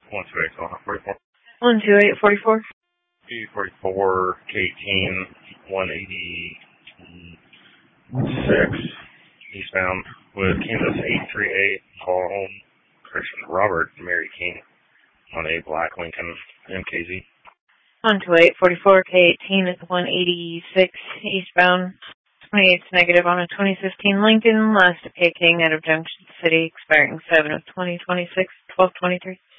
128 on 44. 12844. P44 K18 186 eastbound with Kansas 838. Call home. Christian Robert Mary King on a black Lincoln MKZ. 12844 K18 is 186 eastbound. 28's negative on a 2015 Lincoln. Last of K King out of Junction City, expiring 7 of 2026, 1223.